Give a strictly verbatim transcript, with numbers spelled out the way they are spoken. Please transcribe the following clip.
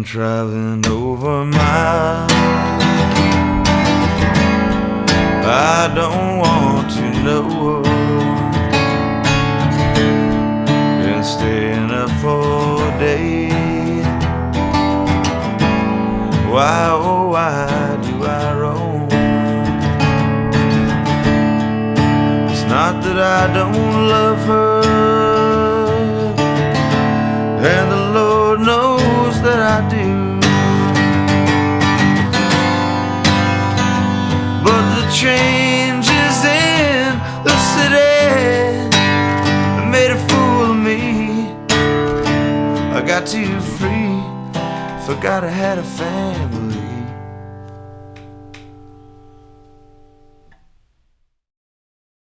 traveling over miles. I don't want to know. Been staying up for days. Why, oh why do I roam? It's not that I don't love her, and the Lord knows that I do. But the changes in the city made a fool of me. I got too free, forgot I had a family.